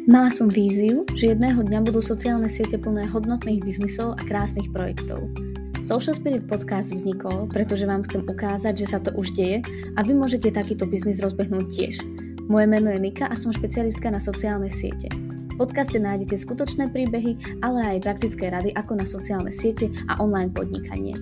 Mala som víziu, že jedného dňa budú sociálne siete plné hodnotných biznisov a krásnych projektov. Social Spirit podcast vznikol, pretože vám chcem ukázať, že sa to už deje a vy môžete takýto biznis rozbehnúť tiež. Moje meno je Nika a som špecialistka na sociálne siete. V podcaste nájdete skutočné príbehy, ale aj praktické rady ako na sociálne siete a online podnikanie.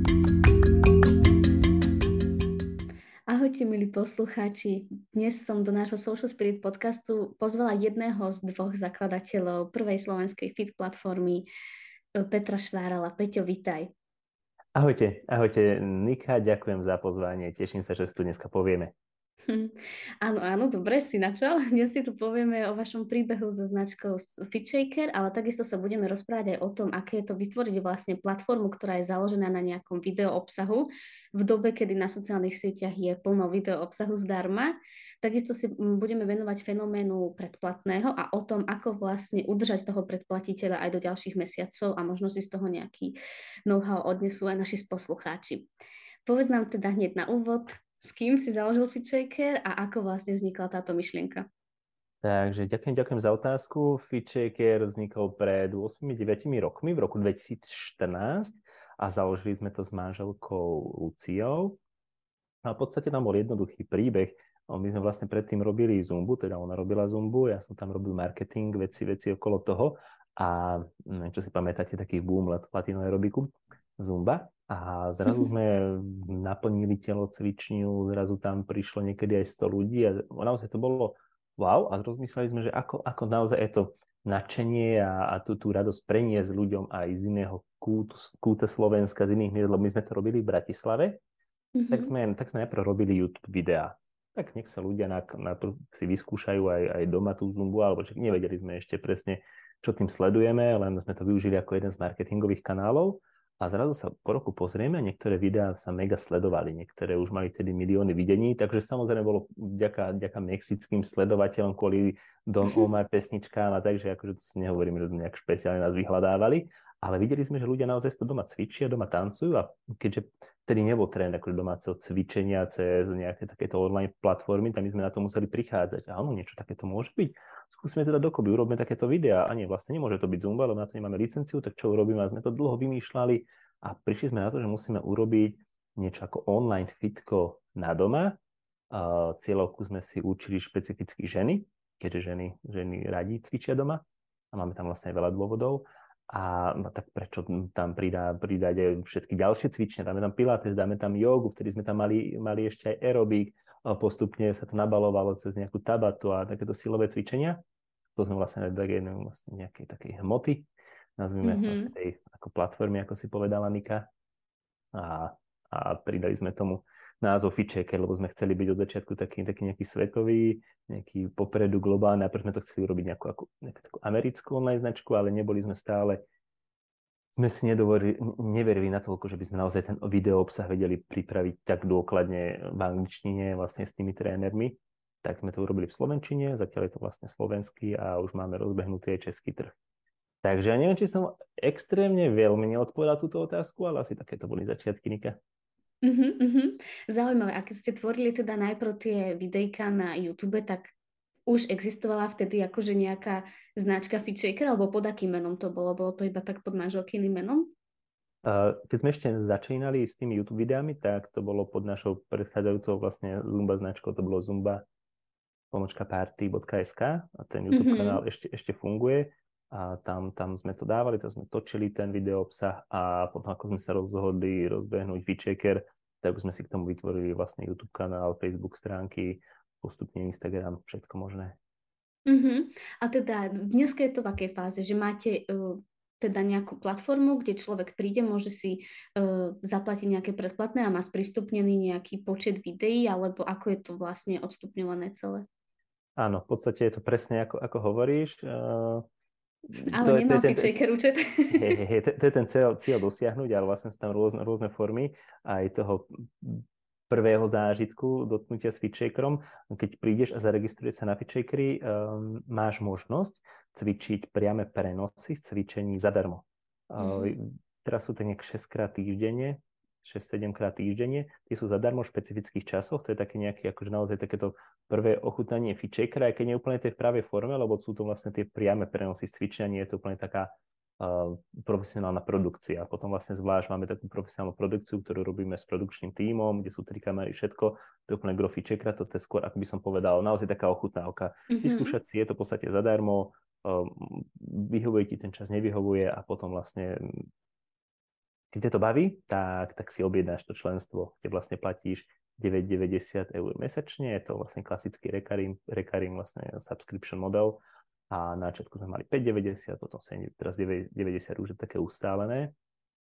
Ahojte, milí poslucháči. Dnes som do nášho Social Spirit podcastu pozvala jedného z dvoch zakladateľov prvej slovenskej fit platformy, Petra Švárala. Peťo, vitaj. Ahojte Nika, ďakujem za pozvanie, teším sa, že tu dneska povieme. Áno, dobre, si načal. Dnes si tu povieme o vašom príbehu so značkou FitShaker, ale takisto sa budeme rozprávať aj o tom, aké je to vytvoriť vlastne platformu, ktorá je založená na nejakom video obsahu v dobe, kedy na sociálnych sieťach je plno video obsahu zdarma. Takisto si budeme venovať fenoménu predplatného a o tom, ako vlastne udržať toho predplatiteľa aj do ďalších mesiacov a možno si z toho nejaký know-how odnesú aj naši poslucháči. Povedz nám teda hneď na úvod, s kým si založil FitShaker a ako vlastne vznikla táto myšlienka? Takže ďakujem za otázku. FitShaker vznikol pred 8-9 rokmi, v roku 2014 a založili sme to s manželkou Luciou. A v podstate tam bol jednoduchý príbeh. My sme vlastne predtým robili Zumbu, teda ona robila Zumbu, ja som tam robil marketing, veci okolo toho a čo si pamätáte, taký boom latino aerobiku, Zumba. A zrazu sme naplnili telocvičňu, zrazu tam prišlo niekedy aj 100 ľudí a naozaj to bolo wow a rozmysleli sme, že ako naozaj je to nadšenie a tú radosť preniesť ľuďom aj z iného kúta Slovenska, z iných miest, lebo my sme to robili v Bratislave, tak sme najprv robili YouTube videá. Tak nech sa ľudia si vyskúšajú aj doma tú Zumbu, alebo že nevedeli sme ešte presne, čo tým sledujeme, len sme to využili ako jeden z marketingových kanálov. A zrazu sa po roku pozrieme a niektoré videá sa mega sledovali, niektoré už mali tedy milióny videní, takže samozrejme bolo vďaka mexickým sledovateľom kvôli Don Omar pesničkám a takže akože to si nehovoríme, že nejak špeciálne nás vyhľadávali, ale videli sme, že ľudia naozaj to doma cvičia, doma tancujú a keďže tedy nebol trend akože domáceho cvičenia cez nejaké takéto online platformy, tam my sme na to museli prichádzať. Áno, niečo takéto môže byť. Skúsme teda dokopy, urobme takéto videá. A nie, vlastne nemôže to byť Zumba, lebo na to nemáme licenciu, tak čo urobíme? A sme to dlho vymýšľali a prišli sme na to, že musíme urobiť niečo ako online fitko na doma. Cieľovku sme si určili špecificky ženy, keďže ženy radi cvičia doma a máme tam vlastne veľa dôvodov. A tak prečo tam pridať aj všetky ďalšie cvične, dáme tam pilates, dáme tam jogu, vtedy sme tam mali ešte aj aerobik, postupne sa to nabalovalo cez nejakú tabatu a takéto silové cvičenia. To sme vlastne dali vlastne nejakej takej hmoty, nazvime vlastne tej ako platformy, ako si povedala Nika. A pridali sme tomu názov FitShaker, lebo sme chceli byť od začiatku taký nejaký svetový, nejaký popredu globálny. Najprv sme to chceli urobiť nejakú takú americkú online značku, ale sme si neverili natoľko, že by sme naozaj ten video obsah vedeli pripraviť tak dôkladne v angličtine vlastne s tými trénermi. Tak sme to urobili v slovenčine, zatiaľ je to vlastne slovenský a už máme rozbehnutý aj český trh. Takže ja neviem, či som extrémne veľmi neodpovedal túto otázku, ale asi takéto boli začiatky, Nika. Zaujímavé. A keď ste tvorili teda najprv tie videjka na YouTube, tak už existovala vtedy akože nejaká značka FitShaker, alebo pod akým menom to bolo? Bolo to iba tak pod manželkyným menom? Keď sme ešte začínali s tými YouTube videami, tak to bolo pod našou predchádzajúcou vlastne Zumba značkou, to bolo zumba-party.sk a ten YouTube kanál ešte funguje. A tam sme to dávali, tam sme točili ten video obsah a potom ako sme sa rozhodli rozbehnúť FitShaker, tak už sme si k tomu vytvorili vlastne YouTube kanál, Facebook stránky, postupne Instagram, všetko možné. A teda dneska je to v akej fáze, že máte teda nejakú platformu, kde človek príde, môže si zaplatiť nejaké predplatné a má sprístupnený nejaký počet videí, alebo ako je to vlastne odstupňované celé? Áno, v podstate je to presne ako hovoríš. Ale nemám FitShaker účet. To je ten cieľ dosiahnuť, ale vlastne sú tam rôzne formy aj toho prvého zážitku dotknutia s FitShakerom. Keď prídeš a zaregistruješ sa na FitShakeri, máš možnosť cvičiť priame prenosy z cvičení zadarmo. Teraz sú to nejak 6-krát týždenne, 6-7 krát týždenne. Tie sú zadarmo v špecifických časoch, to je také nejaké, akože naozaj takéto prvé ochutnanie FitShakera, aj keď nie je úplne tej pravej forme, lebo sú to vlastne tie priame prenosy z cvičenia, nie je to úplne taká profesionálna produkcia. Potom vlastne zvlášť máme takú profesionálnu produkciu, ktorú robíme s produkčným tímom, kde sú 3 kamery, všetko. To je úplne gro FitShakera, to je skôr, ako by som povedal, naozaj taká ochutnávka. Vyskúšať si, je to v podstate zadarmo, vyhovuje ti ten čas, nevyhovuje a potom vlastne keď ťa to baví, tak si objednáš to členstvo, kde vlastne platíš 9,90 eur mesačne, je to vlastne klasický recurring vlastne subscription model a na začiatku sme mali 5,90, potom teraz 9,90 už je také ustálené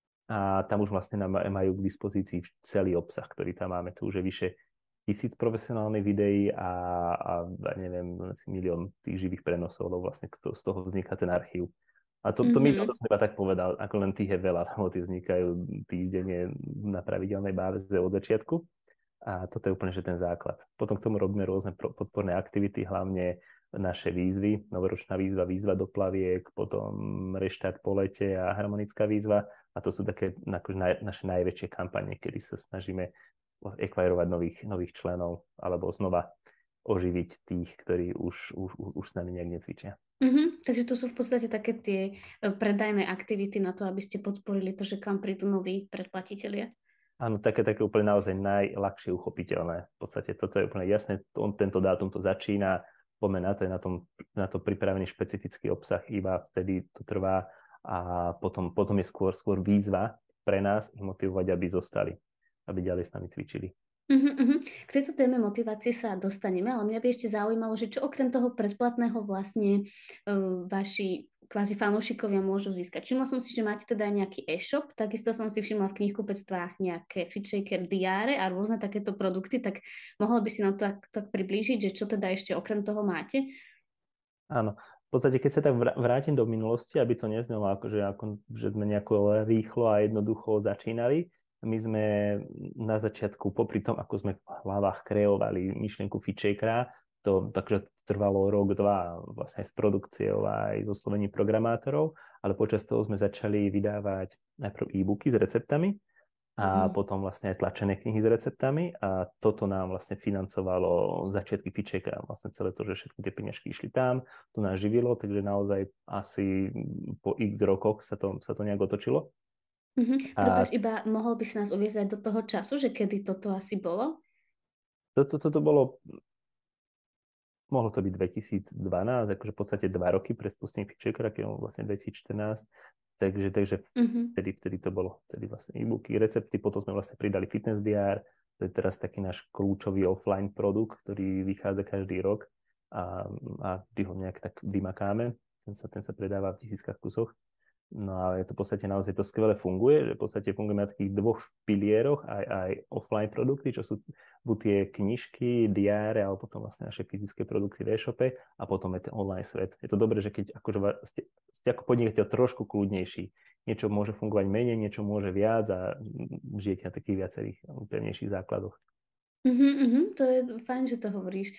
a tam už vlastne majú k dispozícii celý obsah, ktorý tam máme, tu už je vyše 1000 profesionálnych videí a neviem, milión tých živých prenosov, lebo vlastne z toho vzniká ten archív. A to milión, to som iba tak povedal, ako len tých je veľa, lebo tie vznikajú týždenne na pravidelnej báze od začiatku. A toto je úplne že ten základ. Potom k tomu robíme rôzne podporné aktivity, hlavne naše výzvy, novoročná výzva do plaviek, potom reštart po lete a harmonická výzva. A to sú také naše najväčšie kampane, kedy sa snažíme ekvajrovať nových členov alebo znova oživiť tých, ktorí už s nami nejak necvičia. Takže to sú v podstate také tie predajné aktivity na to, aby ste podporili to, že k vám prídu noví predplatitelia. Áno, také úplne naozaj najľahšie uchopiteľné. V podstate toto je úplne jasné, tento dátum to začína, poďme na to, je na to pripravený špecifický obsah, iba vtedy to trvá a potom je skôr výzva pre nás ich motivovať, aby zostali, aby ďalej s nami cvičili. K tejto téme motivácie sa dostaneme, ale mňa by ešte zaujímalo, že čo okrem toho predplatného vlastne vaši kvázi fanúšikovia môžu získať. Všimla som si, že máte teda aj nejaký e-shop, takisto som si všimla v knihkupectvách nejaké FitShaker diáre a rôzne takéto produkty, tak mohla by si nám to tak priblížiť, že čo teda ešte okrem toho máte? Áno, v podstate keď sa tak vrátim do minulosti, aby to neznelo že sme nejako rýchlo a jednoducho začínali, my sme na začiatku, popri tom, ako sme v hlavách kreovali myšlienku FitShakera, takže trvalo rok, 2 vlastne aj s produkciou a aj so slovením programátorov, ale počas toho sme začali vydávať najprv e-booky s receptami a potom vlastne aj tlačené knihy s receptami a toto nám vlastne financovalo začiatky FitShakera. Vlastne celé to, že všetky tie peniažky išli tam, to nás živilo, takže naozaj asi po x rokoch sa to nejak otočilo. Prepáč, iba mohol by si nás uviezť do toho času, že kedy toto asi bolo? Toto bolo, mohlo to byť 2012, akože v podstate 2 roky pre spustenie FitShakera, keď bol vlastne 2014, takže vtedy to bolo, vtedy vlastne e-booky, recepty, potom sme vlastne pridali Fitness DR, to je teraz taký náš kľúčový offline produkt, ktorý vychádza každý rok a vždy ho nejak tak vymakáme, ten sa predáva v 1000 kusoch. No ale to v podstate naozaj to skvele funguje, že v podstate fungujeme na takých 2 pilieroch, aj offline produkty, čo sú buď tie knižky, diáre, alebo potom vlastne naše fyzické produkty v e-shope a potom je ten online svet. Je to dobré, že keď akože ste ako podnikateľ trošku kľudnejší, niečo môže fungovať menej, niečo môže viac a žijete na takých viacerých pevnejších základoch. To je fajn, že to hovoríš.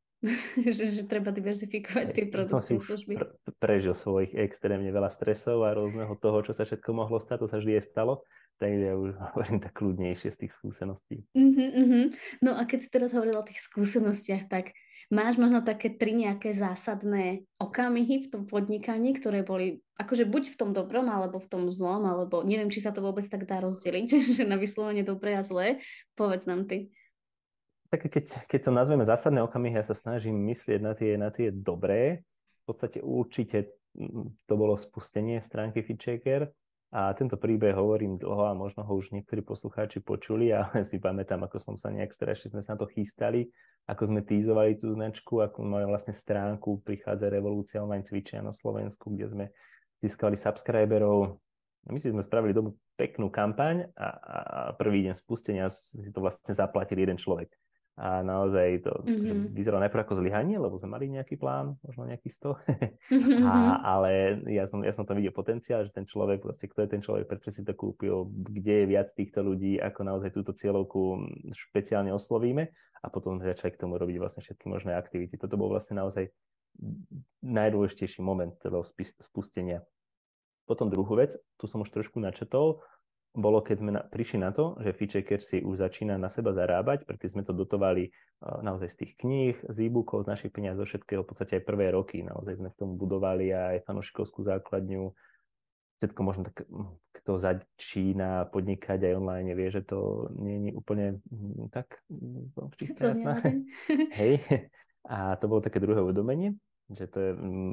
že treba diverzifikovať tie produkty a služby. Prežil svojich extrémne veľa stresov a rôzneho toho, čo sa všetko mohlo stať, to sa vždy stalo, takže ja už hovorím tak kľudnejšie z tých skúseností. No a keď si teraz hovorila o tých skúsenostiach, tak máš možno také 3 nejaké zásadné okamihy v tom podnikaní, ktoré boli akože buď v tom dobrom, alebo v tom zlom, alebo neviem, či sa to vôbec tak dá rozdeliť, že na vyslovene dobré a zlé. Povedz nám ty. Tak keď to nazveme zásadné okamihy, ja sa snažím myslieť na tie dobré. V podstate určite to bolo spustenie stránky FitShaker a tento príbeh hovorím dlho a možno ho už niektorí poslucháči počuli, ale si pamätám, ako som sa nejak strašne sme sa na to chystali, ako sme tízovali tú značku, ako máme vlastne stránku Prichádza revolúcia online cvičenia na Slovensku, kde sme získali subscriberov. My si sme spravili dobrú peknú kampaň a prvý deň spustenia si to vlastne zaplatil jeden človek. A naozaj to vyzeralo najprv ako zlyhanie, lebo sme mali nejaký plán, možno nejakých 100. Ale ja som tam videl potenciál, že ten človek, vlastne, kto je ten človek, prečo si to kúpil, kde je viac týchto ľudí, ako naozaj túto cieľovku špeciálne oslovíme a potom sme začali k tomu robiť vlastne všetky možné aktivity. Toto bol vlastne naozaj najdôležitejší moment toho spustenia. Potom druhú vec, tu som už trošku načetol, bolo, keď sme prišli na to, že FitShaker si už začína na seba zarábať, preto sme to dotovali naozaj z tých kníh, z e-bookov, z našich peniazí, zo všetkého, v podstate aj prvé roky. Naozaj sme k tomu budovali aj fanúšikovskú základňu. Všetko možno tak, kto začína podnikať aj online, vie, že to nie je úplne tak čistá jasná. Hej. A to bolo také druhé uvedomenie, že to je...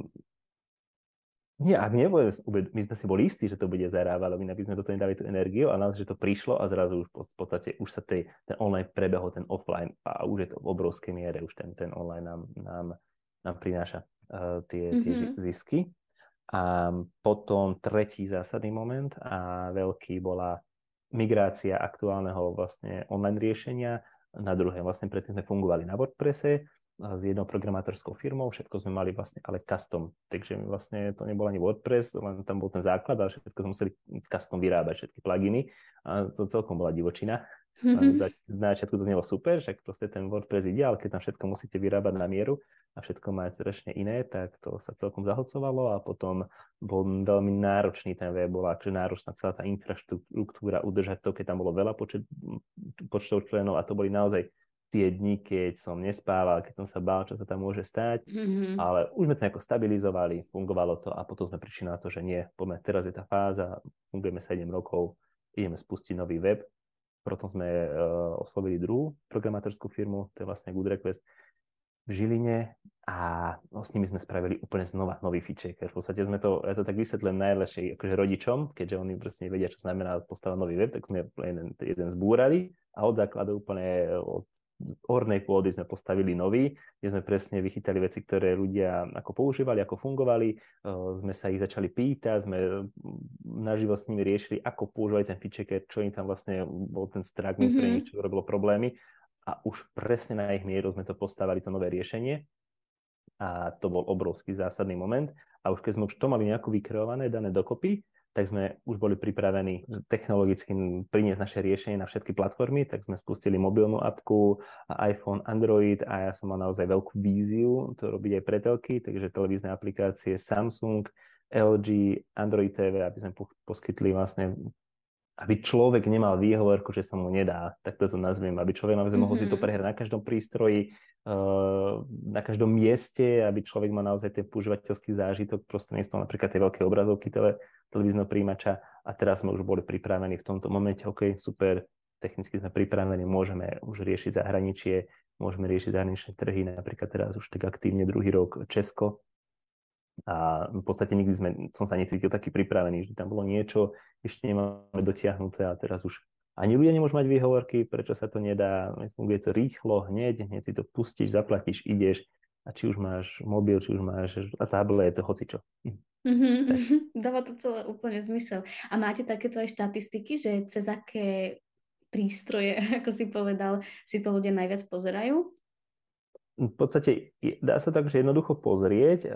Nie, ak nebolo, my sme si boli istí, že to bude zarábať, ale inak by sme do toho nedali tú energiu a naozaj, že to prišlo a zrazu už v podstate už sa ten online prebehol, ten offline a už je to v obrovskej miere, už ten online nám prináša tie zisky. A potom tretí zásadný moment a veľký bola migrácia aktuálneho vlastne online riešenia na druhé. Vlastne predtým sme fungovali na WordPresse s jednou programátorskou firmou, všetko sme mali vlastne ale custom, takže vlastne to nebol ani WordPress, len tam bol ten základ, ale všetko sme museli custom vyrábať, všetky pluginy a to celkom bola divočina. Na začiatku to znelo super, však proste ten WordPress ide, ale keď tam všetko musíte vyrábať na mieru a všetko má strašne iné, tak to sa celkom zahlcovalo a potom bol veľmi náročný ten web, bola akože náročná celá tá infraštruktúra udržať to, keď tam bolo veľa počtov členov a to boli naozaj tie dni, keď som nespával, keď som sa bál, čo sa tam môže stať, ale už sme to nejako stabilizovali, fungovalo to a potom sme prišli na to, že nie, poďme, teraz je tá fáza, fungujeme 7 rokov, ideme spustiť nový web. Potom sme oslovili druhú programátorskú firmu, to je vlastne Good Request v Žiline a s nimi sme spravili úplne znova nový FitShaker. V podstate sme to, ja to tak vysvetlím najlepšie akože rodičom, keďže oni proste nevedia, čo znamená postaviť nový web, tak sme jeden zbúrali a od základu úplne od hornej pôdy sme postavili nový, kde sme presne vychytali veci, ktoré ľudia ako používali, ako fungovali. Sme sa ich začali pýtať, sme naživo s nimi riešili, ako používali ten FitShaker, čo im tam vlastne bol ten strach, pre nich, čo robilo problémy. A už presne na ich mieru sme to postavili, to nové riešenie. A to bol obrovský zásadný moment. A už keď sme už to mali nejako vykreované, dané dokopy, tak sme už boli pripravení technologicky priniesť naše riešenie na všetky platformy, tak sme spustili mobilnú apku, iPhone, Android a ja som mal naozaj veľkú víziu to robiť aj pre telky, takže televízne aplikácie Samsung, LG, Android TV, aby sme poskytli vlastne, aby človek nemal výhovorku, že sa mu nedá, tak toto nazviem, aby človek naozaj mohol si to prehrať na každom prístroji, na každom mieste, aby človek mal naozaj ten používateľský zážitok prostredníctvom napríklad tej veľkej obrazovky televízneho príjimača a teraz sme už boli pripravení v tomto momente, OK, super, technicky sme pripravení, môžeme už riešiť zahraničie, môžeme riešiť zahraničné trhy, napríklad teraz už tak aktívne druhý rok Česko a v podstate nikdy som sa necítil taký pripravený, že tam bolo niečo, ešte nemáme dotiahnuté a teraz už ani ľudia nemôžu mať výhovorky, prečo sa to nedá, funguje to rýchlo, hneď si to pustíš, zaplatíš, ideš a či už máš mobil, či už máš a zábele je to hocičo. Dáva to celé úplne zmysel. A máte takéto aj štatistiky, že cez aké prístroje, ako si povedal, si to ľudia najviac pozerajú? V podstate dá sa tak, že jednoducho pozrieť.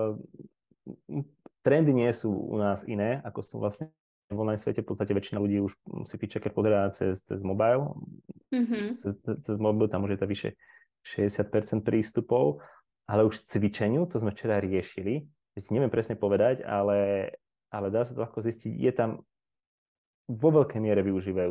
Trendy nie sú u nás iné, ako sú vlastne v online svete. V podstate väčšina ľudí už si FitShaker pozerá cez mobile. Cez mobil tam už je to vyše 60% prístupov, ale už cvičeniu, to sme včera riešili, neviem presne povedať, ale dá sa to ľahko zistiť, je tam vo veľkej miere využívajú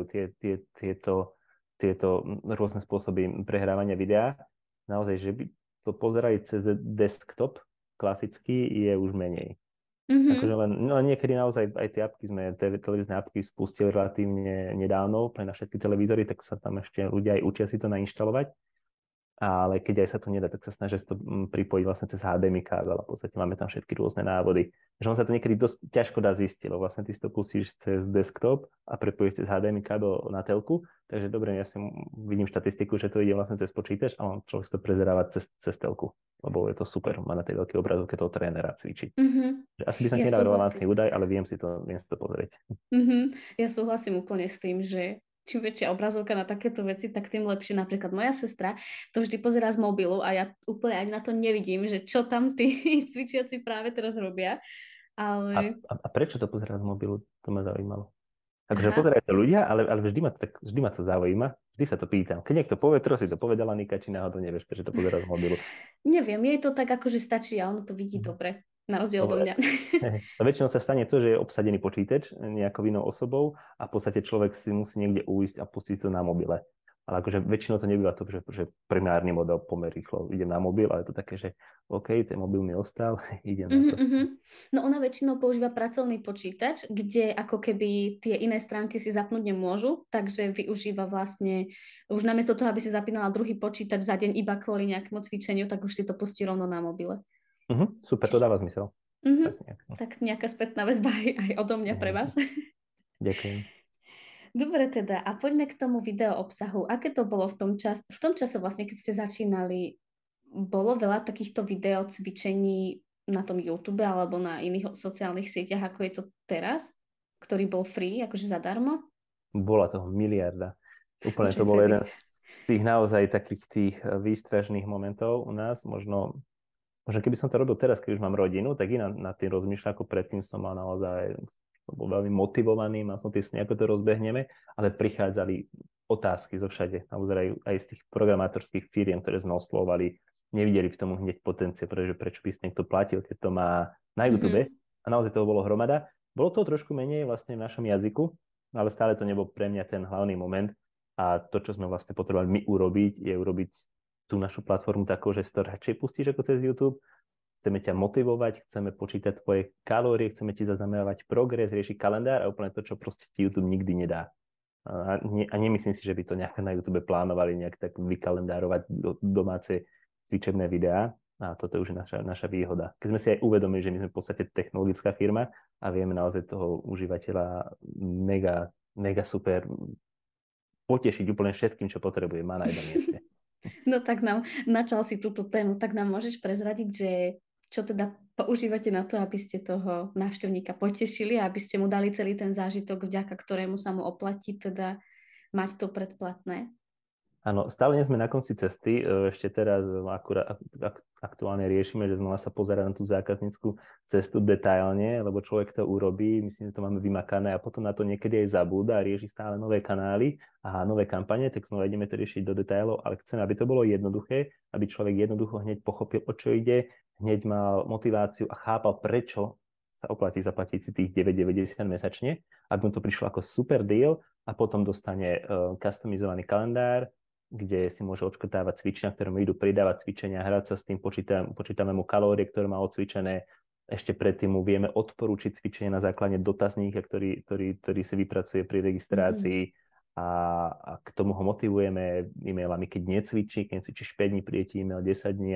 tieto rôzne spôsoby prehrávania videa. Naozaj, že by to pozerali cez desktop klasicky je už menej. Akože len niekedy naozaj aj tie apky televízne apky spustili relatívne nedávno pre na všetky televízory, tak sa tam ešte ľudia aj učia si to nainštalovať. Ale keď aj sa to nedá, tak sa snažia to pripojiť vlastne cez HDMI kábel a v podstate máme tam všetky rôzne návody. Že on sa to niekedy dosť ťažko dá zistiť, lebo vlastne ty si to pustíš cez desktop a prepojíš cez HDMI kábel na telku, takže dobre, ja si vidím štatistiku, že to ide vlastne cez počítač a on človek to prezeráva cez telku, lebo je to super, má na tej veľkej obrazovke toho trénera cvičiť. Asi by som nedal relevantný údaj, ale viem si to pozrieť. Ja súhlasím úplne s tým, že čím väčšia obrazovka na takéto veci, tak tým lepšie. Napríklad moja sestra to vždy pozerá z mobilu a ja úplne ani na to nevidím, že čo tam tí cvičiaci práve teraz robia. Ale... A prečo to pozerá z mobilu? To ma zaujímalo. Takže pozerajú to ľudia, ale vždy ma to zaujíma. Vždy sa to pýtam. Keď niekto povie, si to povedala, Nika, či náhodou nevieš, prečo to pozerá z mobilu. Neviem, jej to tak akože stačí a ono to vidí dobre. Na rozdiel odo Dobre. mňa. A väčšinou sa stane to, že je obsadený počítač nejakou inou osobou a v podstate človek si musí niekde uísť a pustiť to na mobile. Ale akože väčšinou to nebýva to, že primárny model pomer rýchlo idem na mobil, ale je to také, že OK, ten mobil mi ostal, idem na Mhm, to. mhm. No ona väčšinou používa pracovný počítač, kde ako keby tie iné stránky si zapnúť nemôžu, takže využíva vlastne, už namiesto toho, aby si zapínala druhý počítač za deň iba kvôli nejakému cvičeniu, tak už si to pustí rovno na mobile. Super, to Čiže, dáva zmysel. mhm, Tak nejak, no. tak nejaká spätná väzba aj odo mňa pre vás. Ďakujem. Dobre teda, a poďme k tomu video obsahu. Aké to bolo v tom čase vlastne, keď ste začínali, bolo veľa takýchto video cvičení na tom YouTube alebo na iných sociálnych sieťach, ako je to teraz, ktorý bol free, akože zadarmo? Bola toho miliarda. Úplne Už to aj bol vtedy. jeden z tých naozaj takých tých výstražných momentov u nás. Možno keby som to robil teraz, keď už mám rodinu, tak inak nad tým rozmýšľam, ako predtým som mal naozaj, bol veľmi motivovaný, mal som tie sny, ako to rozbehneme, ale prichádzali otázky zo všade, naozaj aj z tých programátorských firiem, ktoré sme oslovovali, nevideli v tom hneď potenciál, pretože prečo by si niekto platil, keď to má na YouTube, Mhm. a naozaj toho bolo hromada. Bolo to trošku menej vlastne v našom jazyku, ale stále to nebol pre mňa ten hlavný moment a to, čo sme vlastne potrebovali my urobiť, je urobiť tú našu platformu takou, že si to radšej pustíš ako cez YouTube. Chceme ťa motivovať, chceme počítať tvoje kalórie, chceme ti zaznamenávať progres, riešiť kalendár a úplne to, čo proste ti YouTube nikdy nedá. A nemyslím si, že by to nejak na YouTube plánovali nejak tak vykalendárovať domáce cvičebné videá. A toto je už naša výhoda. Keď sme si aj uvedomili, že my sme v podstate technologická firma a vieme naozaj toho užívateľa mega, mega super potešiť úplne všetkým, čo potrebuje, má na jednom mieste. No tak nám načal si túto tému, tak nám môžeš prezradiť, že čo teda používate na to, aby ste toho návštevníka potešili a aby ste mu dali celý ten zážitok, vďaka ktorému sa mu oplatí teda mať to predplatné. Áno, stále nie sme na konci cesty. Ešte teraz aktuálne riešime, že znova sa pozerá na tú zákaznícku cestu detailne, lebo človek to urobí, myslím, že to máme vymakané a potom na to niekedy aj zabúda a rieši stále nové kanály a nové kampane, tak znova ideme to riešiť do detailov, ale chceme, aby to bolo jednoduché, aby človek jednoducho hneď pochopil, o čo ide, hneď mal motiváciu a chápal, prečo sa oplatí zaplatiť si tých 9,90 mesačne, aby mu to prišlo ako super deal a potom dostane customizovaný kalendár, kde si môže odškrtávať cvičenia, ktoré mu idú pridávať cvičenia, hrať sa s tým, počítame mu kalórie, ktoré má odcvičené. Ešte predtým mu vieme odporúčiť cvičenie na základe dotazníka, ktorý si vypracuje pri registrácii a k tomu ho motivujeme e-mailami, keď necvičí 5 dní, príde ti e-mail 10 dní,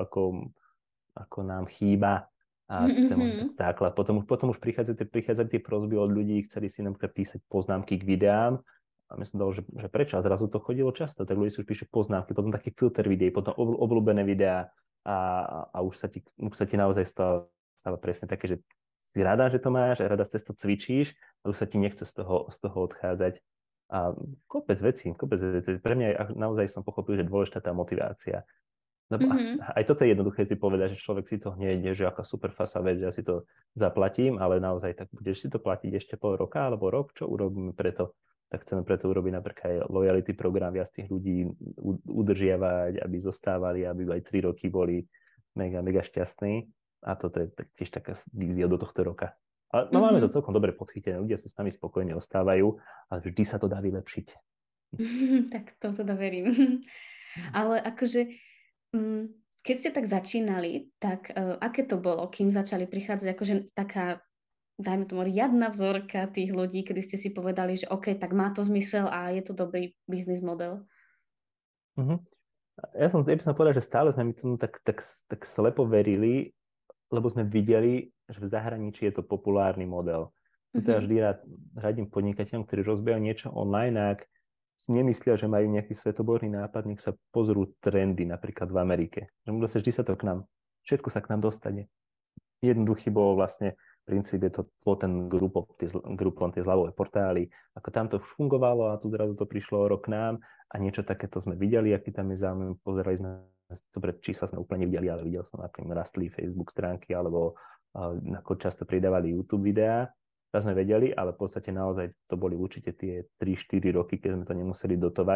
ako nám chýba. A to je možno tak základ. Potom už prichádzajú tie prosby od ľudí, chceli si napríklad písať poznámky k videám. A my som dal, že prečo? A zrazu to chodilo často. Tak ľudia si už píšu poznámky, potom taký filter videí, potom obľúbené videá a už sa ti naozaj stáva presne také, že si rada, že to máš, a rada cez to cvičíš, a už sa ti nechce z toho odchádzať. A kopec vecí. Pre mňa naozaj som pochopil, že dôležitá tá motivácia. Lebo aj toto je jednoduché si povedať, že človek si to hneď, že aká super fasa vec, že ja si to zaplatím, ale naozaj tak budeš si to platiť ešte pol roka alebo rok, čo urobíme preto? Tak chceme preto urobiť napríklad aj loyalty program, viac tých ľudí udržiavať, aby zostávali, aby aj 3 roky boli mega, mega šťastní. A toto je tiež taká vízia do tohto roka. Ale no, máme to celkom dobre podchytené, ľudia sa s nami spokojne ostávajú, ale vždy sa to dá vylepšiť. Tak to teda verím. Ale akože, keď ste tak začínali, tak aké to bolo, kým začali prichádzať akože taká, dajme tomu, riadna vzorka tých ľudí, kedy ste si povedali, že OK, tak má to zmysel a je to dobrý biznis model? Uh-huh. Ja by som povedal, že stále sme mi tomu tak slepo verili, lebo sme videli, že v zahraničí je to populárny model. Tuto ja vždy radím podnikateľom, ktorí rozbijajú niečo online, a ak si nemyslia, že majú nejaký svetoborný nápad, nech sa pozrú trendy napríklad v Amerike. Že vždy sa to všetko sa k nám dostane. Jednoduchý bol vlastne princíp, je to bol ten Groupon, tie zľavové portály, ako tam to už fungovalo a tu zrazu to prišlo rok k nám a niečo takéto sme videli, aký tam je záujem, pozerali sme, dobre, čísla sme úplne nevideli, ale videl som, akým rastli Facebook stránky alebo ako často pridávali YouTube videá, to sme vedeli, ale v podstate naozaj to boli určite tie 3-4 roky, keď sme to nemuseli dotovať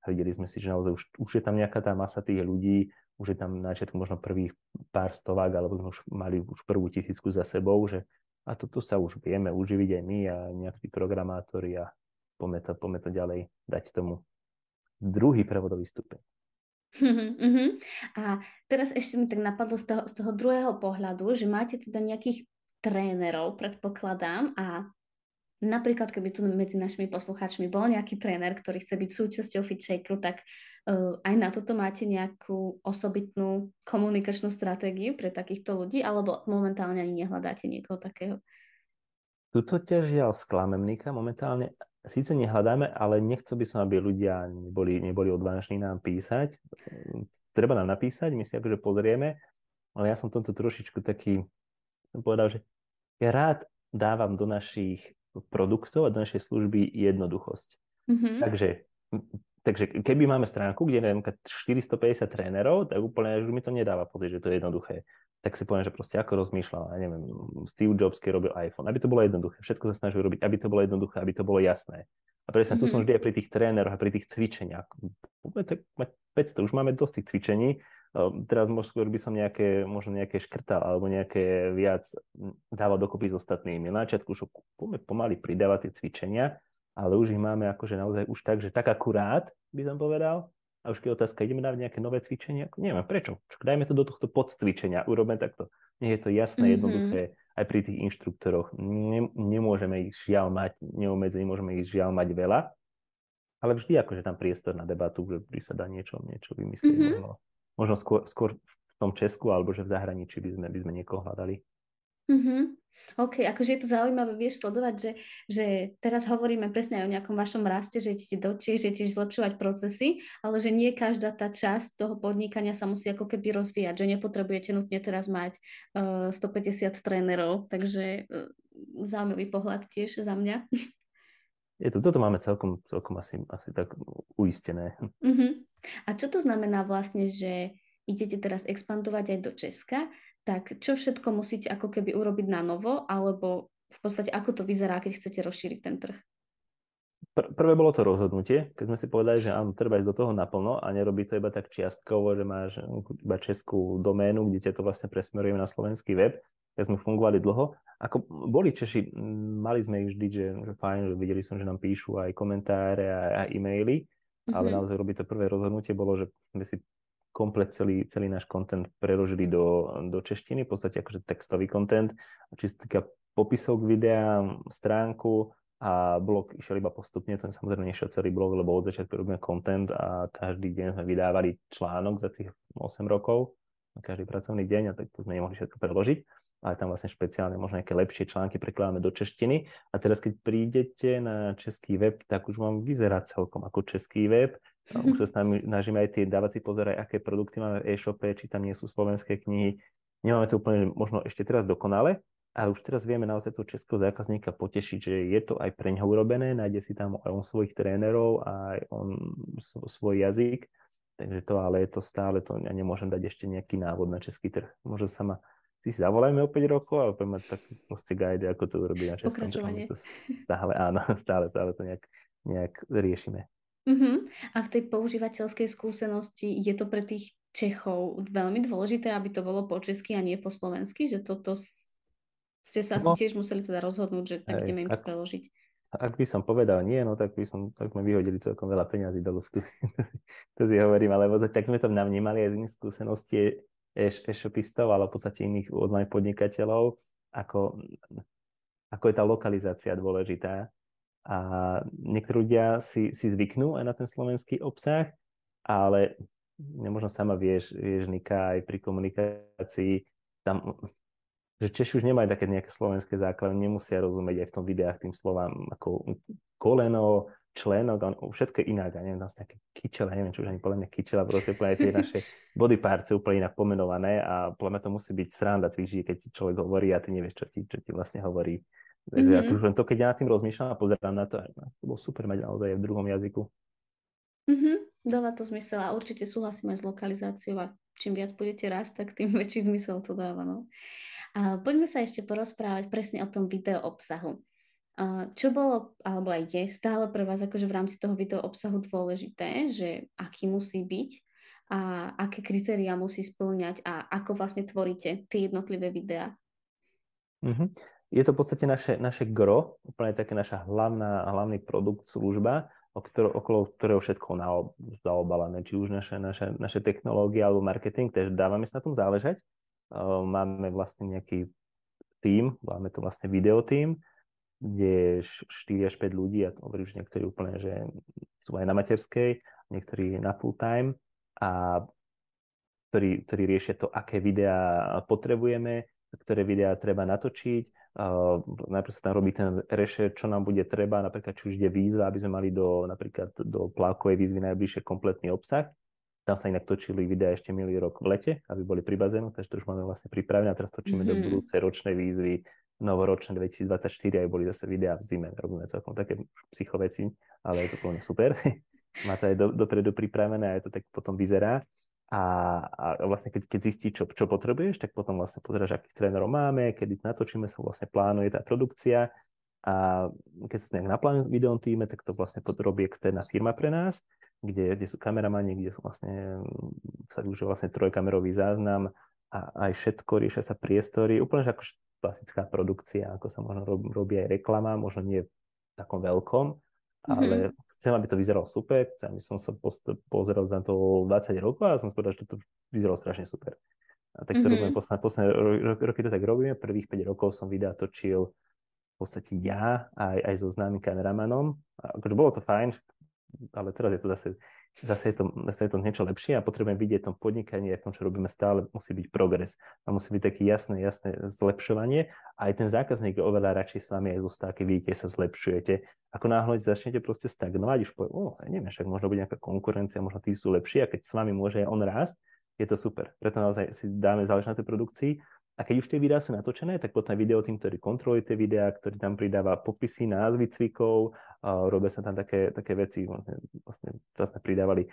videli sme si, že naozaj už je tam nejaká tá masa tých ľudí, už je tam na začiatku možno prvých pár stovák, alebo sme už mali už prvú 1000 za sebou, že a toto sa už vieme uživiť aj my a nejakí programátori a poďme to ďalej dať tomu druhý prevodový stupeň. A teraz ešte mi tak napadlo z toho druhého pohľadu, že máte teda nejakých trénerov, predpokladám, a napríklad, keby tu medzi našimi poslucháčmi bol nejaký tréner, ktorý chce byť súčasťou FitShakeru, tak aj na toto máte nejakú osobitnú komunikačnú stratégiu pre takýchto ľudí, alebo momentálne ani nehľadáte niekoho takého? Tuto ťa žiaľ sklamem, Nika, momentálne síce nehľadáme, ale nechcel by som, aby ľudia neboli odvážni nám písať. Treba nám napísať, my si akože pozrieme, ale ja som tomto trošičku taký, som povedal, že ja rád dávam do našich produktov a do našej služby jednoduchosť. Takže keby máme stránku, kde je 450 trénerov, tak úplne už mi to nedáva pocit, že to je jednoduché. Tak si poviem, že proste ako rozmýšľal, ja neviem, Steve Jobs, keď robil iPhone, aby to bolo jednoduché. Všetko sa snažil robiť, aby to bolo jednoduché, aby to bolo jasné. A presne tu som vždy aj pri tých tréneroch a pri tých cvičeniach. Tak mať 500, už máme dosť tých cvičení. Teraz skôr by som možno nejaké škrtal alebo nejaké viac dával dokopy s ostatnými. Na začiatku už pomaly pridávať tie cvičenia, ale už ich máme akože naozaj už tak, že tak akurát, by som povedal. A už keď otázka, ideme dať nejaké nové cvičenie? Neviem, prečo? Dajme to do tohto podcvičenia, urobme takto. Nie je to jasné, jednoduché, aj pri tých inštruktoroch. Nemôžeme ich žiaľ mať neobmedzení, môžeme ich žiaľ mať veľa, ale vždy akože tam priestor na debatu, že by sa dá niečo vymyslieť. Možno skôr v tom Česku, alebo že v zahraničí by sme niekoho hľadali. OK, akože je to zaujímavé, vieš sledovať, že teraz hovoríme presne aj o nejakom vašom raste, že idete do Čiech, že idete zlepšovať procesy, ale že nie každá tá časť toho podnikania sa musí ako keby rozvíjať, že nepotrebujete nutne teraz mať 150 trénerov, takže zaujímavý pohľad tiež za mňa. Toto máme celkom asi tak uistené. A čo to znamená vlastne, že idete teraz expandovať aj do Česka, tak čo všetko musíte ako keby urobiť na novo, alebo v podstate ako to vyzerá, keď chcete rozšíriť ten trh? Prvé bolo to rozhodnutie, keď sme si povedali, že áno, treba ísť do toho naplno a nerobí to iba tak čiastkovo, že máš iba českú doménu, kde ťa to vlastne presmerujeme na slovenský web. Tak sme fungovali dlho. Ako boli Češi, mali sme ich vždy, že fajn, že videli som, že nám píšu aj komentáre a e-maily, ale naozaj robiť to prvé rozhodnutie bolo, že sme si komplet celý náš content preložili do češtiny, v podstate akože textový content, či sa týka popisov k videám, stránku a blog išiel iba postupne, to samozrejme nešiel celý blog, lebo od začiatku robíme content a každý deň sme vydávali článok za tých 8 rokov, každý pracovný deň a tak to sme nemohli všetko preložiť, ale tam vlastne špeciálne možno nejaké lepšie články prekladáme do češtiny a teraz keď prídete na český web, tak už vám vyzerá celkom ako český web. Už sa snažíme aj dávať si pozor, aj aké produkty máme v e-shope, či tam nie sú slovenské knihy. Nemáme to úplne možno ešte teraz dokonale, ale už teraz vieme naozaj toho českého zákazníka potešiť, že je to aj pre ňoho urobené, nájde si tam aj on svojich trénerov a aj on svoj jazyk. Takže ale je to stále, ja nemôžem dať ešte nejaký návod na český trh. Možno si zavolajme o 5 rokov a budeme mať taký proste guide, ako to urobiť na českom. Pokračovanie. Stále to nejak riešime. A v tej používateľskej skúsenosti je to pre tých Čechov veľmi dôležité, aby to bolo po česky a nie po slovensky, že toto ste sa asi tiež museli teda rozhodnúť, že tak ideme im to preložiť. Ak by som povedal nie, no tak sme vyhodili celkom veľa peňazí do luftu. To si hovorím, ale tak sme to navnímali aj z iných skúseností e-shopistov, ale v podstate iných online podnikateľov, ako je tá lokalizácia dôležitá. A niektorí ľudia si zvyknú aj na ten slovenský obsah, ale možno sama vieš, Nika, aj pri komunikácii, tam, že Češi už nemajú také nejaké slovenské základy, nemusia rozumieť aj v tom videách tým slovám ako koleno, členok, všetko je inak, a neviem, tam sú také kyčele, neviem, čo už ani podľa mňa kyčela, proste úplne tie naše body parts sú úplne inak pomenované a podľa mňa to musí byť sranda tvýži, keď ti človek hovorí a ty nevieš, čo ti vlastne hovorí. Takže akože len to, keď ja nad tým rozmýšľam a pozerám na to bolo super mať naozaj aj v druhom jazyku. Dáva to zmysel a určite súhlasím aj s lokalizáciou a čím viac budete rásť, tak tým väčší zmysel to dáva. No. A poďme sa ešte porozprávať presne o tom video obsahu. Čo bolo, alebo aj je stále pre vás akože v rámci toho video obsahu dôležité, že aký musí byť a aké kritériá musí spĺňať a ako vlastne tvoríte tie jednotlivé videá? Mhm. Je to v podstate naše gro, úplne také naša hlavný produkt, služba, okolo ktorého všetko zaobalené, či už naše technológie alebo marketing, takže dávame sa na tom záležať. Máme vlastne nejaký tím, máme to vlastne videotím, kde je 4 až 5 ľudí, a hovorím, že niektorí úplne, že sú aj na materskej, niektorí na full time a ktorí riešia to, aké videá potrebujeme, ktoré videá treba natočiť. Najprv sa tam robí ten rešer, čo nám bude treba, napríklad či už ide výzva, aby sme mali napríklad do plávkovej výzvy najbližšie kompletný obsah. Tam sa inak točili videá ešte minulý rok v lete, aby boli pri bazénu, takže to už máme vlastne pripravené a teraz točíme do Mhm. budúcej ročnej výzvy novoročné 2024, aj boli zase videá v zime. Robíme celkom také psychoveci, ale je to plne super. Má to aj dopredu pripravené a je to tak potom vyzerá. A vlastne keď zistí, čo potrebuješ, tak potom vlastne pozeráš, akých trénerov máme, kedy natočíme, sa vlastne plánuje tá produkcia a keď sa to nejak naplánuje v videom týme, tak to vlastne robí externá firma pre nás, kde sú kameramani, kde sú vlastne, sa využíva vlastne trojkamerový záznam a aj všetko, riešia sa priestory, úplne že ako klasická produkcia, ako sa možno robí aj reklama, možno nie v takom veľkom, ale Mhm. chcem, aby to vyzeralo super, chcem, aby som sa pozeral na to 20 rokov a som si povedal, že to vyzeralo strašne super. A tak to robíme, Mhm. posledné roky to tak robíme, prvých 5 rokov som videa točil v podstate ja, aj so známym kameramanom. A akože bolo to fajn, ale teraz je to zase je to niečo lepšie a potrebujem vidieť v tom podnikaní, v tom, čo robíme stále, musí byť progres. A musí byť také jasné zlepšovanie. A aj ten zákazník je oveľa radšej s vami aj zostáva, keď vidíte, sa zlepšujete. Ako náhle začnete proste stagnovať, už povie, neviem, však možno bude nejaká konkurencia, možno tí sú lepší a keď s vami môže aj on rásť, je to super. Preto naozaj si dáme záležať na tej produkcii. A keď už tie videá sú natočené, tak potom video tým, ktorý kontroluje tie videá, ktorý tam pridáva popisy, názvy cvikov, robia sa tam také veci. Vlastne teraz sme pridávali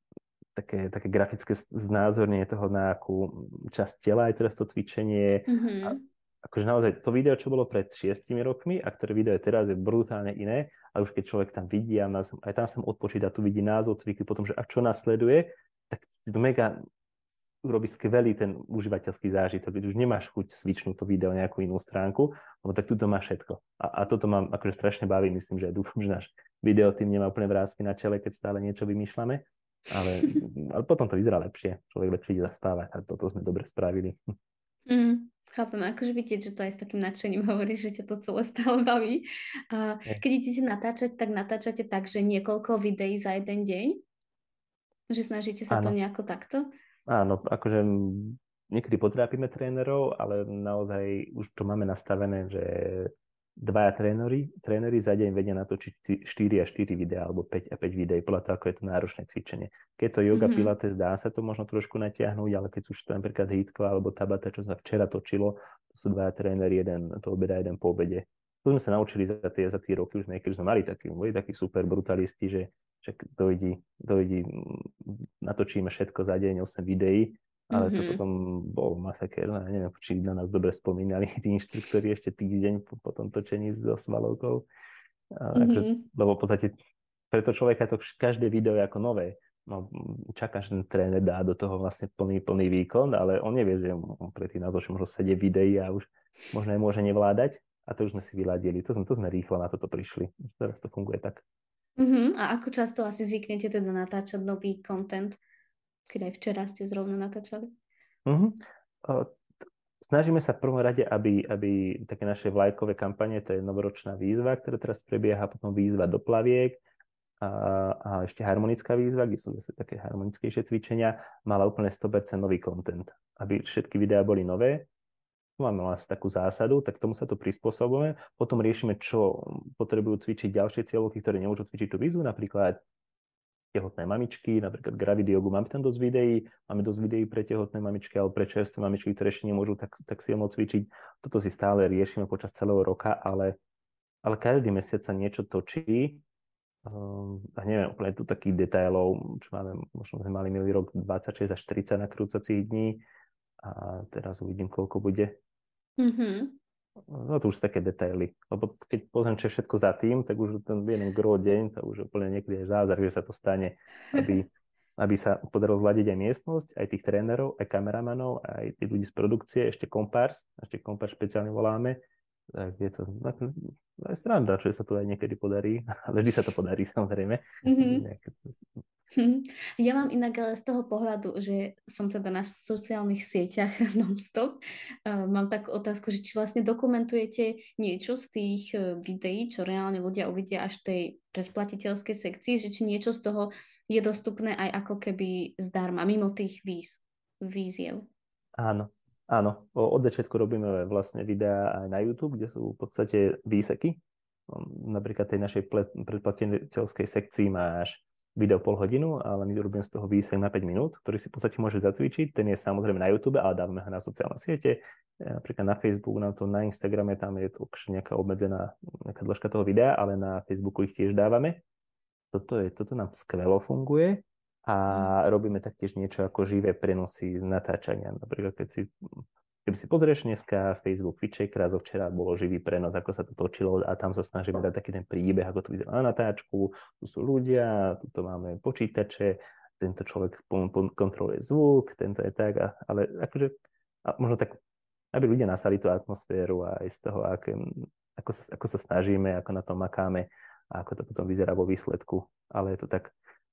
také grafické znázornenie toho, na akú časť tela je teraz to cvičenie. A Mhm. akože naozaj to video, čo bolo pred 6 rokmi a ktoré video je teraz, je brutálne iné. A už keď človek tam vidí a aj tam sa odpočíta, tu vidí názov cviky, potom, že a čo nasleduje, tak to mega urobí skvelý ten užívateľský zážitok, keď už nemáš chuť svičnúť to video na nejakú inú stránku, lebo tak tu to má všetko. A toto mám akože strašne baví, myslím, že dúfam, že náš video tým nemá úplne vrásky na čele, keď stále niečo vymýšľame, ale potom to vyzerá lepšie, človek lepšie ide zaspávať a toto sme dobre spravili. Mm, chápem, akože vidieť, že to aj s takým nadšením hovoríš, že ťa to celé stále baví. Keď idete natáčať, tak natáčate tak, že niekoľko videí za jeden deň? Že snažíte sa to Áno, nejako takto? áno, akože niekedy potrápime trénerov, ale naozaj už to máme nastavené, že dvaja tréneri za deň vedia natočiť 4 až 4 videá alebo 5 a 5 videí, podľa toho, ako je to náročné cvičenie. Keď to yoga, Mhm. pilates, dá sa to možno trošku natiahnuť, ale keď sú to napríklad hitka alebo tabata, čo sa včera točilo, to sú dvaja tréneri, jeden to obeda, jeden po obede. To sme sa naučili za tie roky, už sme, keď sme mali takí super brutalisti, že dojdi, natočíme všetko za deň, 8 videí, ale to Mhm. potom bol masaker. No, ja neviem, či na nás dobre spomínali tí inštruktori ešte týždeň po tom točení so svalovkou. Akože, Mhm. lebo v podstate pre to človeka to každé video je ako nové. No, čaká, že ten tréner dá do toho vlastne plný výkon, ale on nevie, že on predtým natočí možno 7 videí a už možno nemôže nevládať. A to už sme si vyladili. To sme rýchlo na toto prišli. Teraz to funguje tak. Mhm. A ako často asi zvyknete teda natáčať nový content? Keď aj včera ste zrovna natáčali. Mhm. Snažíme sa v prvom rade, aby také naše vlajkové kampanie, to je novoročná výzva, ktorá teraz prebieha, potom výzva do plaviek a ešte harmonická výzva, kde sú zase také harmonickejšie cvičenia, mala úplne 100% nový content. Aby všetky videá boli nové, tu máme vlastne takú zásadu, tak tomu sa to prispôsobujeme. Potom riešime, čo potrebujú cvičiť ďalšie cieľovky, ktoré nemôžu cvičiť tú výzvu, napríklad tehotné mamičky, napríklad gravid jogu. Máme tam máme dosť videí pre tehotné mamičky alebo pre čerstvé mamičky, ktoré ešte nemôžu tak silno cvičiť. Toto si stále riešime počas celého roka, ale každý mesiac sa niečo točí. A neviem úplne tu takých detailov, čo máme, možno sme mali minulý rok 26 až 30 nakrúcacích dní a teraz uvidím, koľko bude. Mhm. No to už sú také detaily. Lebo keď pozriem, čo je všetko za tým, tak už ten jeden gro deň, to už úplne niekedy je zázrak, že sa to stane, aby, aby sa podarilo zladiť aj miestnosť, aj tých trénerov, aj kameramanov, aj tých ľudí z produkcie, ešte kompárs špeciálne voláme. Tak je to aj sranda, čo sa to aj niekedy podarí, ale vždy sa to podarí, samozrejme. Mhm. Ja mám inak ale z toho pohľadu, že som teda na sociálnych sieťach non-stop. Mám takú otázku, že či vlastne dokumentujete niečo z tých videí, čo reálne ľudia uvidia až v tej predplatiteľskej sekcii, že či niečo z toho je dostupné aj ako keby zdarma, mimo tých víziev. Áno, áno. Od začiatku robíme vlastne videá aj na YouTube, kde sú v podstate výseky. Napríklad tej našej predplatiteľskej sekcii máš video pol hodinu, ale my robíme z toho výsek na 5 minút, ktorý si v podstate môže zacvičiť. Ten je samozrejme na YouTube, ale dávame ho na sociálne siete. Napríklad na Facebook, na Instagrame, tam je to už nejaká obmedzená nejaká dĺžka toho videa, ale na Facebooku ich tiež dávame. Toto nám skvelo funguje. A robíme taktiež niečo ako živé prenosy z natáčania. Napríklad, keby si pozrieš dneska Facebook Fitshakera, zo včera bolo živý prenos, ako sa to točilo a tam sa snažíme dať taký ten príbeh, ako to vyzerá na natáčku. Tu sú ľudia, tu máme počítače, tento človek kontroluje zvuk, tento je tak, ale akože možno tak, aby ľudia nasali tú atmosféru a aj z toho, ako sa snažíme, ako na tom makáme a ako to potom vyzerá vo výsledku. Ale je to tak.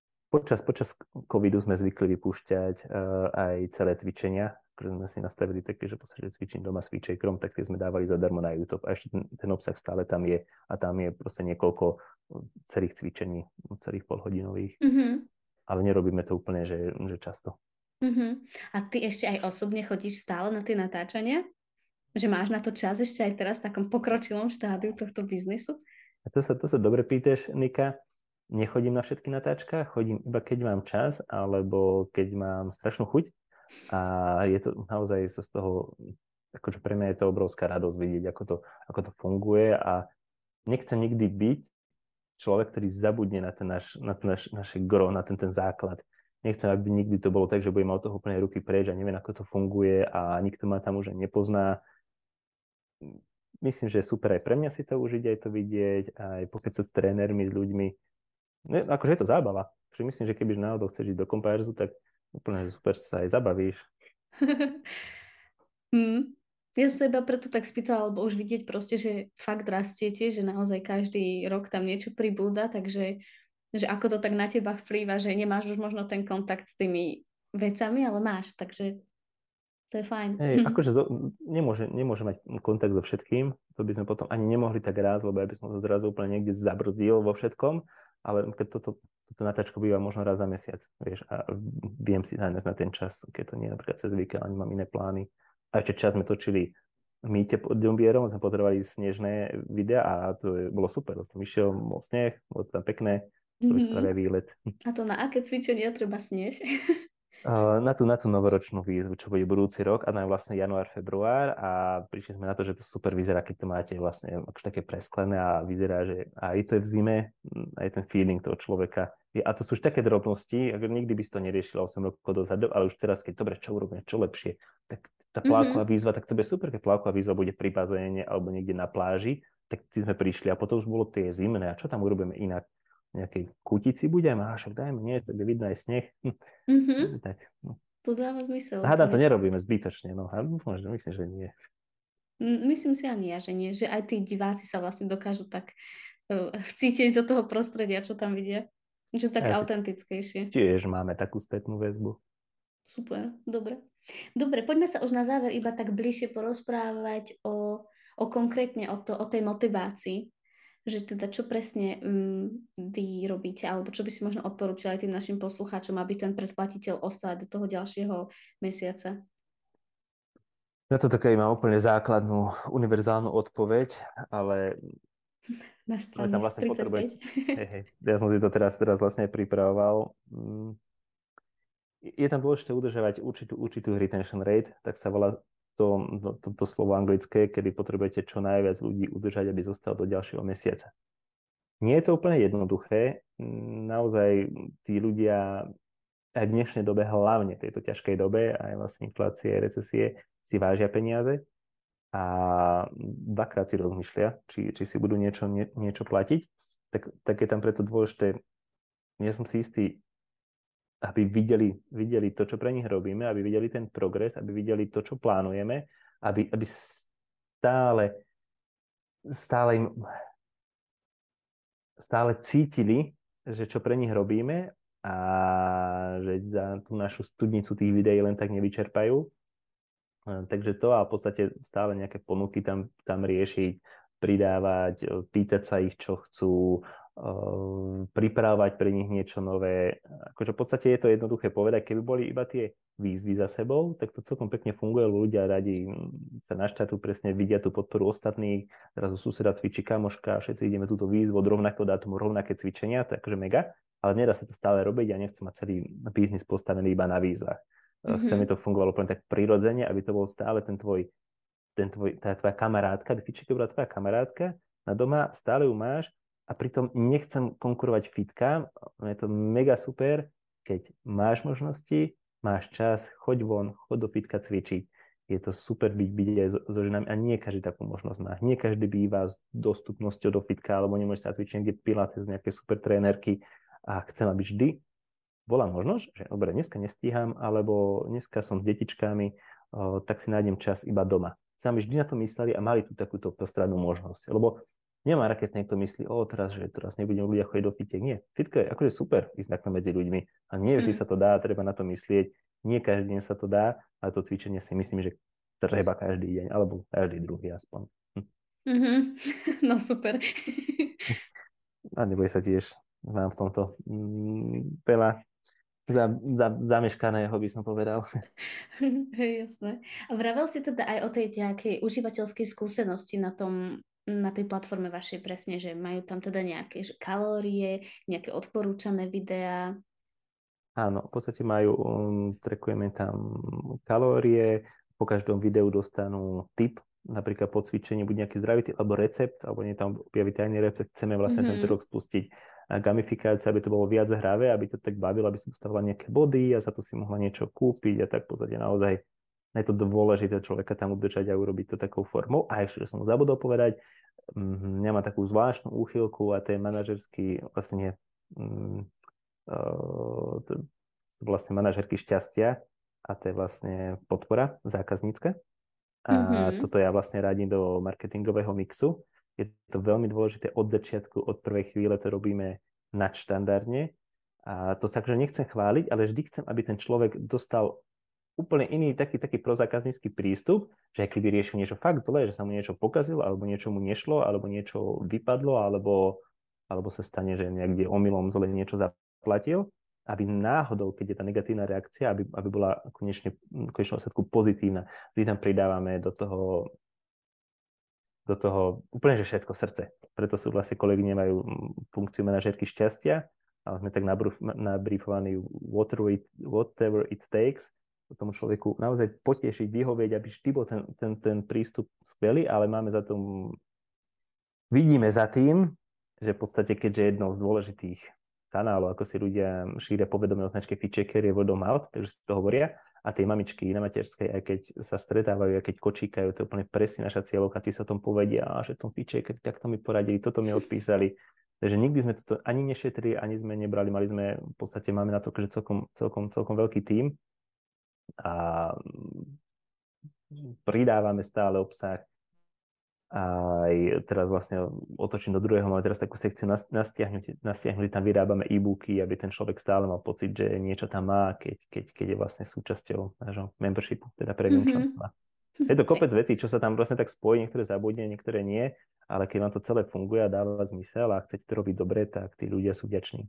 Počas covidu sme zvykli vypúšťať aj celé cvičenia, ktoré sme si nastavili také, že cvičím doma s Fitchakerom, tak tie sme dávali zadarmo na YouTube. A ešte ten obsah stále tam je. A tam je proste niekoľko celých cvičení, celých polhodinových. Mm-hmm. Ale nerobíme to úplne, že často. Mm-hmm. A ty ešte aj osobne chodíš stále na tie natáčania? Že máš na to čas ešte aj teraz v takom pokročilom štádiu tohto biznisu? A to sa dobre pýtaš, Nika. Nechodím na všetky natáčka, chodím iba keď mám čas, alebo keď mám strašnú chuť. A je to naozaj sa z toho, akože pre mňa je to obrovská radosť vidieť, ako to funguje a nechcem nikdy byť človek, ktorý zabudne na naše gro, na ten základ. Nechcem, aby nikdy to bolo tak, že budem mal toho úplne ruky preč a neviem, ako to funguje a nikto ma tam už aj nepozná. Myslím, že je super aj pre mňa si to užiť, aj to vidieť, aj pokecať s trénermi, s ľuďmi. No, akože je to zábava. Myslím, že keby náhodou chceš ísť do kompárzu, tak úplne super sa aj zabavíš. Ja som sa iba preto tak spýtala, lebo už vidieť proste, že fakt rastiete, že naozaj každý rok tam niečo pribúda, takže že ako to tak na teba vplýva, že nemáš už možno ten kontakt s tými vecami, ale máš, takže to je fajn. Hej, akože nemôže mať kontakt so všetkým, to by sme potom ani nemohli tak raz, lebo ja by som to zrazu úplne niekde zabrzdil vo všetkom, ale keď toto natáčka býva možno raz za mesiac, vieš, a viem si nájsť na ten čas, keď to nie napríklad cez víkend, ani mám iné plány. A ešte čas sme točili v Mýte pod Ďumbierom, sme potrebovali snežné videá a bolo super, som išiel, bol sneh, bolo tam pekné, človek spravia výlet. A to na aké cvičenia treba sneh? Na tú novoročnú výzvu, čo bude budúci rok a na vlastne január, február a prišli sme na to, že to super vyzerá, keď to máte vlastne akože také presklené a vyzerá, že aj to je v zime, aj ten feeling toho človeka. A to sú už také drobnosti, ako nikdy by si to neriešila 8 rokov dozadu, ale už teraz, keď dobre, čo urobíme, čo lepšie, tak tá plávková výzva, tak to bude super, keď plávková výzva bude pri bazéne alebo niekde na pláži, tak si sme prišli a potom už bolo tie zimné a čo tam urobíme inak? Nejakej kútici budeme, a však dajme, nie, tak je vidno aj sneh. Tak, no. To dáva zmysel. Hádam, to nerobíme zbytočne, no. Možno, myslím, že nie. Myslím si ani ja, že nie. Že aj tí diváci sa vlastne dokážu tak vcítiť do toho prostredia, čo tam vidia. Že tak autentickejšie. Tiež máme takú spätnú väzbu. Super, dobre. Dobre, poďme sa už na záver iba tak bližšie porozprávať o konkrétne o tej motivácii, že teda čo presne vy robíte, alebo čo by si možno odporúčali aj tým našim poslucháčom, aby ten predplatiteľ ostal do toho ďalšieho mesiaca. Ja to také mám úplne základnú univerzálnu odpoveď, ale tam vlastne 35. Ja som si to teraz vlastne pripravoval. Je tam dôležité udržovať určitú retention rate, tak sa volá to slovo anglické, kedy potrebujete čo najviac ľudí udržať, aby zostal do ďalšieho mesiaca. Nie je to úplne jednoduché. Naozaj tí ľudia aj v dnešnej dobe, hlavne v tejto ťažkej dobe, aj vlastne inflácie, recesie, si vážia peniaze a dvakrát si rozmýšľia, či si budú niečo platiť, tak je tam preto dôležité, ja som si istý, aby videli to, čo pre nich robíme, aby videli ten progres, aby videli to, čo plánujeme, aby stále cítili, že čo pre nich robíme a že za tú našu studnicu tých videí len tak nevyčerpajú. Takže to a v podstate stále nejaké ponuky tam riešiť, pridávať, pýtať sa ich, čo chcú, pripravovať pre nich niečo nové. Akože v podstate je to jednoduché povedať, keby boli iba tie výzvy za sebou, tak to celkom pekne funguje, ľudia radi sa naštartujú, presne vidia tú podporu ostatných, teraz u suseda cvičí kamoška, všetci ideme túto výzvu od rovnakého dátumu, rovnaké cvičenia, to je akože mega, ale nedá sa to stále robiť, ja nechcem mať celý biznis postavený iba na výzvach. Chcem, aby to fungovalo úplne tak prirodzene, aby to bol stále tá tvoja kamarátka, aby fičeka bola tvoja kamarátka na doma, stále ju máš a pritom nechcem konkurovať fitkám, je to mega super, keď máš možnosti, máš čas, choď von, choď do fitka cvičiť. Je to super byť aj so ženami a nie každý takú možnosť má. Nie každý býva s dostupnosťou do fitka alebo nemôže sa cvičiť niekde pilates, nejaké super trénerky a chcem, aby vždy bola možnosť, že dobre, dneska nestíham, alebo dneska som s detičkami, tak si nájdem čas iba doma. Sami vždy na to mysleli a mali tu takúto prostrednú možnosť. Lebo nemá rád, keď niekto myslí, teraz nebudem ľudia chodiť do fitiek. Nie, fitko je akože super ísť takto medzi ľuďmi. A nie vždy sa to dá, treba na to myslieť. Nie každý deň sa to dá, ale to cvičenie si myslím, že treba každý deň, alebo každý druhý aspoň. No super. A neboj sa tiež, mám v tomto veľa zameškaného, by som povedal. Jasné. A vravel si teda aj o tej nejakej užívateľskej skúsenosti na tej platforme vašej presne, že majú tam teda nejaké kalórie, nejaké odporúčané videá. Áno, v podstate trackujeme tam kalórie, po každom videu dostanú tip, napríklad po cvičení buď nejaký zdravý tip, alebo recept, alebo nie tam objaviť tajný recept, chceme vlastne tento rok spustiť gamifikáciu, aby to bolo viac hravé, aby to tak bavilo, aby si dostávala nejaké body a za to si mohla niečo kúpiť a tak v podstate naozaj je to dôležité človeka tam udržať a urobiť to takou formou. A ešte som zabudol povedať, nemá takú zvláštnu úchylku a to je manažerský vlastne vlastne manažerky šťastia a to je vlastne podpora zákaznícka. A toto ja vlastne radím do marketingového mixu. Je to veľmi dôležité od začiatku, od prvej chvíle to robíme nadštandardne. A to sa akože nechcem chváliť, ale vždy chcem, aby ten človek dostal úplne iný taký prozákaznícky prístup, že keby riešil niečo fakt zlé, že sa mu niečo pokazilo, alebo niečo mu nešlo, alebo niečo vypadlo, alebo sa stane, že niekde omylom zle niečo zaplatil, aby náhodou, keď je tá negatívna reakcia, aby bola konečne výsledku pozitívna. Vždy tam pridávame do toho úplne, že všetko srdce. Preto sú vlastne kolegyne majú funkciu manažérky šťastia, ale sme tak nabriefovaní whatever it takes, tomu človeku naozaj potešiť, vyhovieť, aby vždy bol ten prístup skvelý, ale vidíme za tým, že v podstate, keďže jednou z dôležitých kanálov, ako si ľudia šíria povedomie o značke FitChecker je word of mouth, takže si to hovoria, a tie mamičky na materskej, aj keď sa stretávajú, aj keď kočíkajú, to je úplne presne naša cieľovka, tí sa o tom povedia, že tom FitChecker, takto mi poradili, toto mi odpísali. Takže nikdy sme toto ani nešetrili, ani sme nebrali, v podstate máme na to, že celkom veľký tím a pridávame stále obsah. Aj teraz vlastne otočím do druhého, máme teraz takú sekciu nastiahnuť, tam vyrábame e-booky, aby ten človek stále mal pocit, že niečo tam má, keď je vlastne súčasťou nášho membershipu, teda premium členstva. Je to kopec vecí, čo sa tam vlastne tak spojí, niektoré zabudne, niektoré nie, ale keď vám to celé funguje a dáva zmysel a chcete to robiť dobre, tak tí ľudia sú vďační.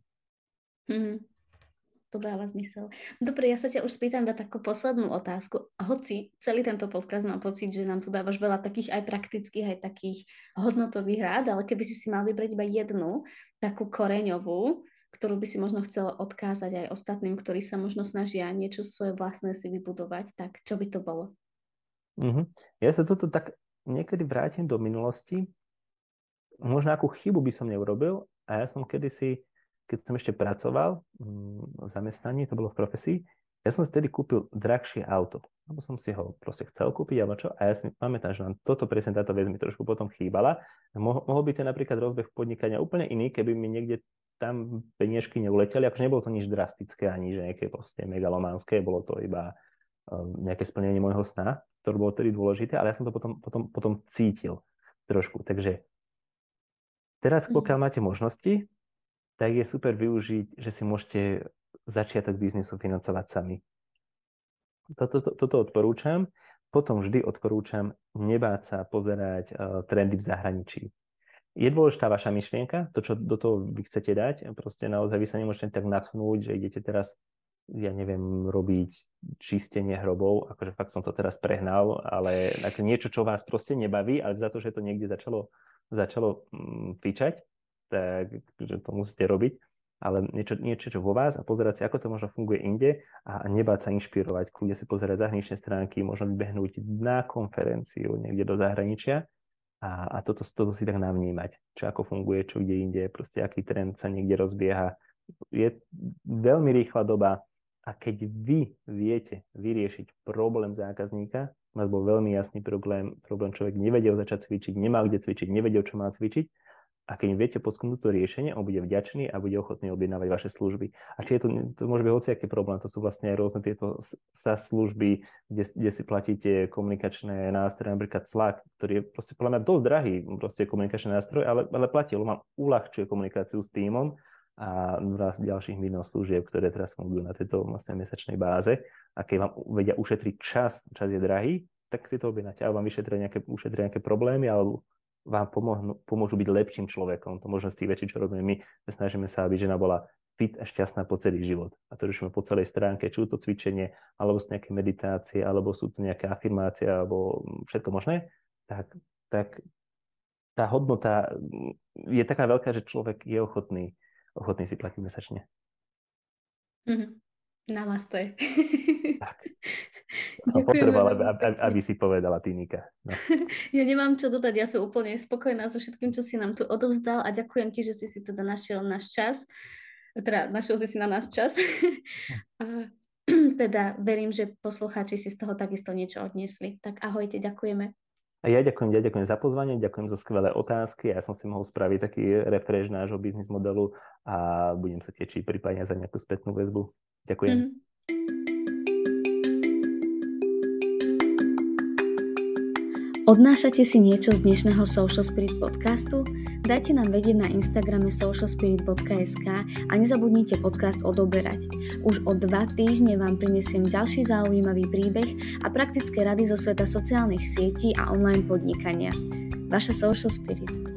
To dáva zmysel. Dobre, ja sa ťa už spýtam iba takú poslednú otázku. Hoci celý tento podcast mám pocit, že nám tu dávaš veľa takých aj praktických, aj takých hodnotových rád, ale keby si mal vybrať iba jednu takú koreňovú, ktorú by si možno chcel odkázať aj ostatným, ktorí sa možno snažia niečo svoje vlastné si vybudovať, tak čo by to bolo? Ja sa toto tak niekedy vrátim do minulosti. Možno akú chybu by som neurobil a ja som kedysi, keď som ešte pracoval v zamestnaní, to bolo v profesii, Ja som si vtedy kúpil drahšie auto, lebo som si ho proste chcel kúpiť, alebo čo. A ja si pamätám, že nám toto presne táto vec mi trošku potom chýbala. Mohol by to napríklad rozbeh podnikania úplne iný, keby mi niekde tam peniažky neuleteli. Akože nebolo to nič drastické, ani že nejaké proste megalománske, bolo to iba nejaké splnenie môjho sna, ktoré bolo tedy dôležité, ale ja som to potom cítil trošku. Takže teraz, pokiaľ máte možnosti, tak je super využiť, že si môžete začiatok biznisu financovať sami. Toto odporúčam. Potom vždy odporúčam nebáť sa pozerať trendy v zahraničí. Je dôležitá vaša myšlienka, to, čo do toho vy chcete dať. Proste naozaj vy sa nemôžete tak natchnúť, že idete teraz, ja neviem, robiť čistenie hrobov, akože fakt som to teraz prehnal, ale niečo, čo vás proste nebaví, ale za to, že to niekde začalo fičať, tak že to musíte robiť, ale niečo čo vo vás a pozerať si, ako to možno funguje inde a nebáť sa inšpirovať, kľudne si pozerať zahraničné stránky, možno vybehnúť na konferenciu niekde do zahraničia a toto si tak navnímať, čo ako funguje, čo kde inde, proste aký trend sa niekde rozbieha. Je veľmi rýchla doba a keď vy viete vyriešiť problém zákazníka, máš bol veľmi jasný problém, človek nevedel začať cvičiť, nemal kde cvičiť, nevedel, čo má cvičiť, a keď im viete poskytnúť to riešenie, on bude vďačný a bude ochotný objednávať vaše služby. A či je to môže byť hociaký problém, to sú vlastne aj rôzne tieto SaaS služby, kde si platíte komunikačné nástroje, napríklad Slack, ktorý je proste podľa mňa dosť drahý proste komunikačný nástroj, ale platí, lebo vám uľahčuje komunikáciu s tímom a ďalších miliónov služieb, ktoré teraz fungujú na tejto vlastne mesačnej báze. A keď vám vedia ušetriť čas je drahý, tak si to objednáte. Alebo vám ušetria nejaké problémy, alebo vám pomôžu byť lepším človekom. To možno z tých vecí, čo robíme my. Snažíme sa, aby žena bola fit a šťastná po celý život. A to riešime po celej stránke, či sú to cvičenie, alebo sú nejaké meditácie, alebo sú to nejaké afirmácie, alebo všetko možné. Tak tá hodnota je taká veľká, že človek je ochotný si platiť mesačne. Namaste. Tak. Som potreboval, aby si povedala, Nika. No. Ja nemám čo dodať, ja som úplne spokojná so všetkým, čo si nám tu odovzdal a ďakujem ti, že si teda našiel náš čas. Teda našiel si na nás čas. A teda verím, že poslucháči si z toho takisto niečo odniesli. Tak ahojte, ďakujeme. A ja ďakujem za pozvanie, ďakujem za skvelé otázky. Ja som si mohol spraviť taký refresh nášho biznis modelu a budem sa tešiť prípadne za nejakú spätnú väzbu. Ďakujem. Odnášate si niečo z dnešného Social Spirit podcastu? Dajte nám vedieť na Instagrame socialspirit.sk a nezabudnite podcast odoberať. Už o 2 týždne vám prinesiem ďalší zaujímavý príbeh a praktické rady zo sveta sociálnych sietí a online podnikania. Vaša Social Spirit.